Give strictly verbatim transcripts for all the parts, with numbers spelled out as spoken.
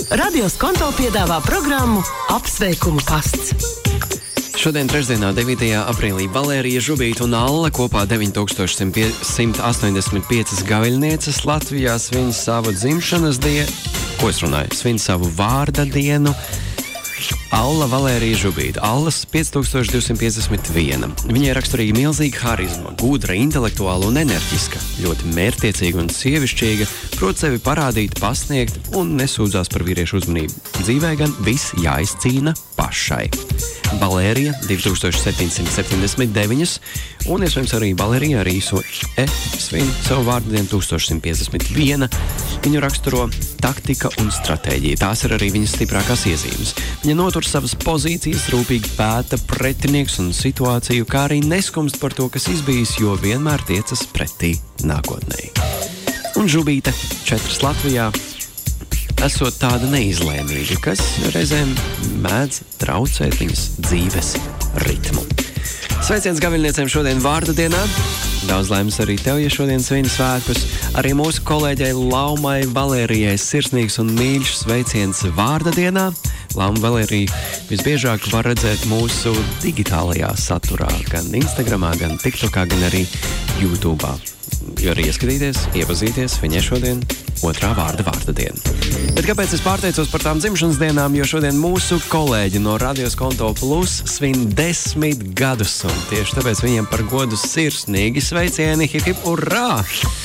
Radio Skonto piedāvā programmu Apsveikumu pasts. Šodien trešdienā, devītajā aprīlī, Valērija Žubīta un Alla kopā deviņi tūkstoši simt astoņdesmit piecas gaviļnieces Latvijā svin savu dzimšanas dienu, ko es runāju, svin savu vārda dienu. Alla Valērija Žubīta, Allas pieci tūkstoši divsimt piecdesmit viena. Viņai raksturīga milzīga harizma, gudra, intelektuāla un enerģiska, ļoti mērķtiecīga un sievišķīga, prot sevi parādīt, pasniegt un nesūdzās par vīriešu uzmanību. Dzīvē gan viss jāizcīna pašai. Valērija divi tūkstoši septiņsimt septiņdesmit deviņi un iespējams arī Valērija ar īso E svin savu vārdu dienu tūkstoš simt piecdesmit viena. Viņu raksturo taktika un stratēģija. Tās ir arī viņas stiprākās iezīmes. Viņa notur savas pozīcijas, rūpīgi pēta pretinieks un situāciju, kā arī neskumst par to, kas izbijis, jo vienmēr tiecas pretī nākotnē. Un Žubīte četras Latvijā esot tāda neizlēmīga, kas reizēm mēdz traucēt viņas dzīves ritmu. Sveiciens gaviļniecēm šodien vārda dienā. Daudz laimes arī tev, ja šodien svini svētkus. Arī mūsu kolēģei Laumai Valērijai sirsnīgs un mīļš sveiciens vārda dienā. Lauma Valērija visbiežāk var redzēt mūsu digitālajā saturā, gan Instagramā, gan TikTokā, gan arī YouTube'ā. Jo arī ieskatīties, iepazīties viņai šodien otrā vārda vārda diena. Bet kāpēc es pārteicos par tām dzimšanas dienām? Jo šodien mūsu kolēģi no Radio Skonto Plus svin desmit gadus, un tieši tāpēc viņiem par godu sirsnīgi sveicieni, hip hip, urrā!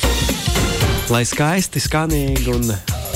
Lai skaisti, skanīgi un,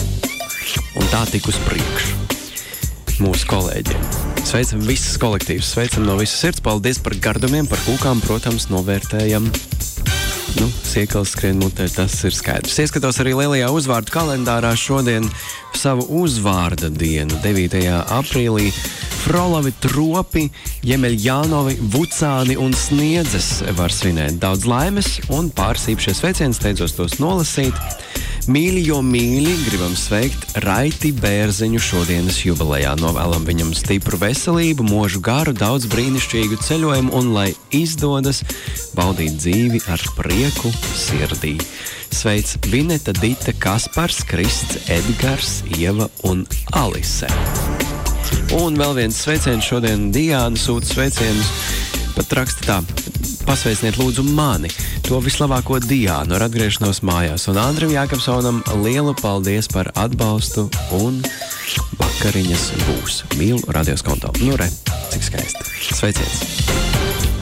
un tā tik uz priekšu mūsu kolēģiem. Sveicam visas kolektīvas, sveicam no visas sirds, paldies par gardumiem, par kūkām, protams, novērtējam. Nu, siekals skrien mutē, tas ir skaidrs. Ieskatos arī lielajā uzvārdu kalendārā šodien savu uzvārda dienu, devītajā aprīlī. Frolavi, Tropi, Jemeļjānovi, Vucāni un Sniedzes var svinēt. Daudz laimes un pāris īpašie sveicieni, steidzos tos nolasīt. Mīļi, jo mīļi, gribam sveikt Raiti Bērziņu šodienas jubilejā. Novēlam viņam stipru veselību, mūžu garu, daudz brīnišķīgu ceļojumu un lai izdodas baudīt dzīvi ar prieku sirdī. Sveic Vineta, Dita, Kaspars, Krists, Edgars, Ieva un Alise. Un vēl viens sveiciens šodien Diāna sūta sveicienus, pat raksta tā: pasveiciniet lūdzu mani, to vislabāko Diānu ar atgriešanos mājās, un Andrim Jākapsonam lielu paldies par atbalstu un vakariņas būs. Mīlu Radio Skonto. Nu re, cik skaisti. Sveiciens!